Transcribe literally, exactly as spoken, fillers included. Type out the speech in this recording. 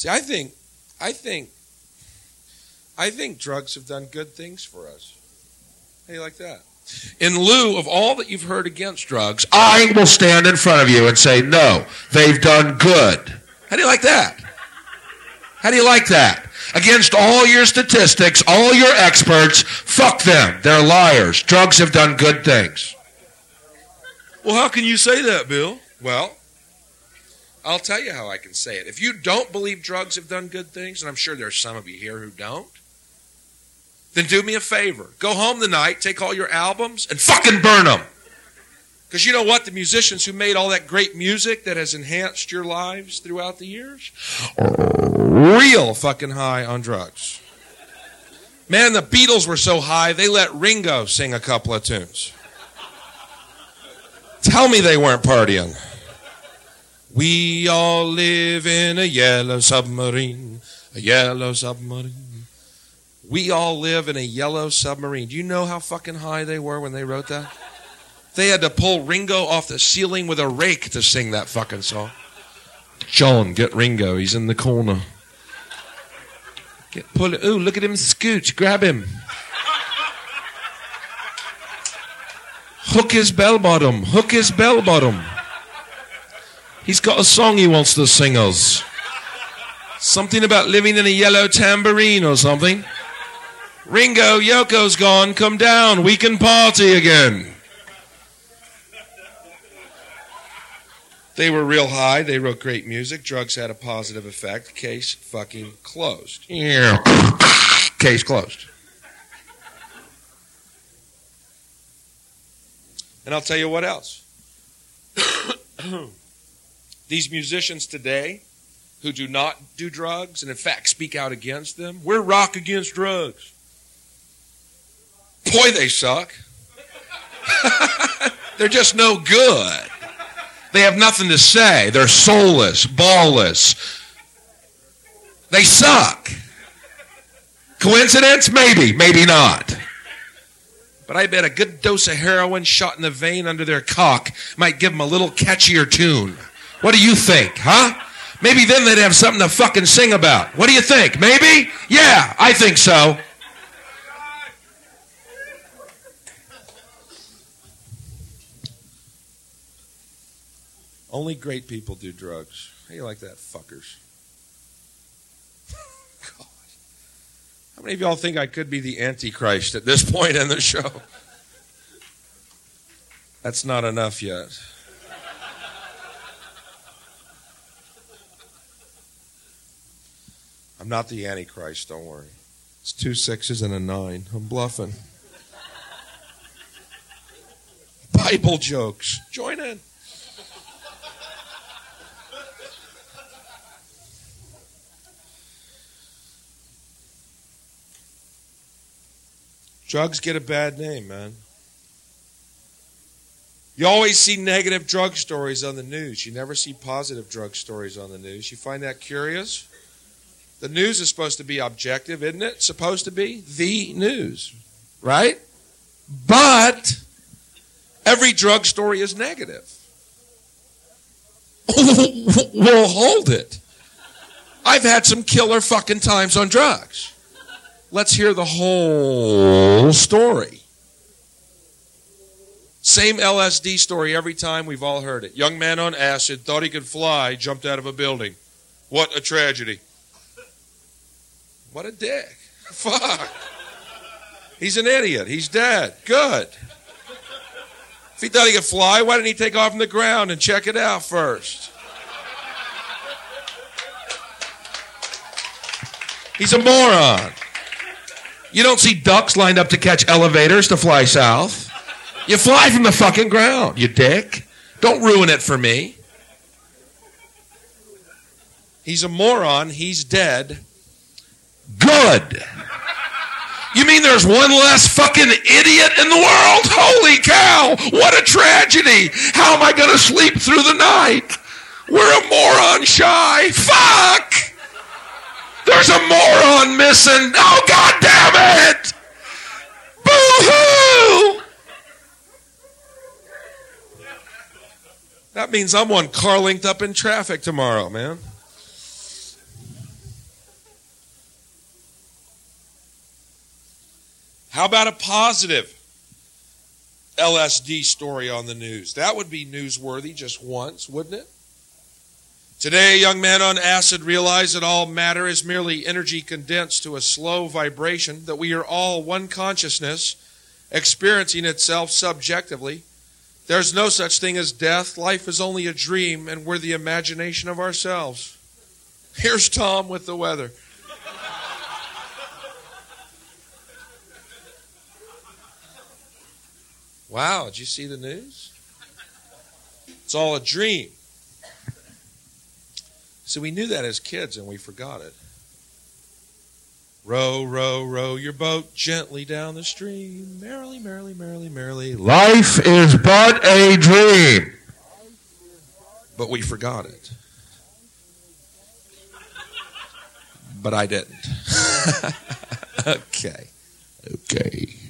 See, I think, I think, I think drugs have done good things for us. How do you like that? In lieu of all that you've heard against drugs, I will stand in front of you and say, no, they've done good. How do you like that? How do you like that? Against all your statistics, all your experts, fuck them. They're liars. Drugs have done good things. Well, how can you say that, Bill? Well, I'll tell you how I can say it. If you don't believe drugs have done good things, and I'm sure there's some of you here who don't, then do me a favor. Go home tonight, take all your albums, and fucking burn them. Because you know what? The musicians who made all that great music that has enhanced your lives throughout the years are real fucking high on drugs. Man, the Beatles were so high, they let Ringo sing a couple of tunes. Tell me they weren't partying. We all live in a yellow submarine, a yellow submarine. We all live in a yellow submarine. Do you know how fucking high they were when they wrote that? They had to pull Ringo off the ceiling with a rake to sing that fucking song. John, get Ringo. He's in the corner. Get pull it. Ooh, look at him scooch. Grab him. Hook his bell bottom. Hook his bell bottom. He's got a song he wants to sing us. Something about living in a yellow tambourine or something. Ringo, Yoko's gone. Come down. We can party again. They were real high. They wrote great music. Drugs had a positive effect. Case fucking closed. Yeah. Case closed. And I'll tell you what else. These musicians today who do not do drugs and in fact speak out against them, we're rock against drugs. Boy, they suck. They're just no good. They have nothing to say. They're soulless, ballless. They suck. Coincidence? Maybe, maybe not. But I bet a good dose of heroin shot in the vein under their cock might give them a little catchier tune. What do you think, huh? Maybe then they'd have something to fucking sing about. What do you think? Maybe? Yeah, I think so. Only great people do drugs. How do you like that, fuckers? God. How many of y'all think I could be the Antichrist at this point in the show? That's not enough yet. I'm not the Antichrist, don't worry. It's two sixes and a nine. I'm bluffing. Bible jokes. Join in. Drugs get a bad name, man. You always see negative drug stories on the news. You never see positive drug stories on the news. You find that curious? The news is supposed to be objective, isn't it? Supposed to be the news, right? But every drug story is negative. Well, hold it. I've had some killer fucking times on drugs. Let's hear the whole story. Same L S D story every time. We've all heard it. Young man on acid, thought he could fly, jumped out of a building. What a tragedy. What a dick. Fuck. He's an idiot. He's dead. Good. If he thought he could fly, why didn't he take off from the ground and check it out first? He's a moron. You don't see ducks lined up to catch elevators to fly south. You fly from the fucking ground, you dick. Don't ruin it for me. He's a moron. He's dead. Good. You mean there's one less fucking idiot in the world? Holy cow. What a tragedy. How am I going to sleep through the night? We're a moron shy. Fuck. There's a moron missing. Oh, God damn it. Boo-hoo. That means I'm one car linked up in traffic tomorrow, man. How about a positive L S D story on the news? That would be newsworthy just once, wouldn't it? Today, a young man on acid realized that all matter is merely energy condensed to a slow vibration, that we are all one consciousness experiencing itself subjectively. There's no such thing as death. Life is only a dream, and we're the imagination of ourselves. Here's Tom with the weather. Wow, did you see the news? It's all a dream. So we knew that as kids and we forgot it. Row, row, row your boat gently down the stream. Merrily, merrily, merrily, merrily. Life is but a dream. But we forgot it. But I didn't. Okay. Okay.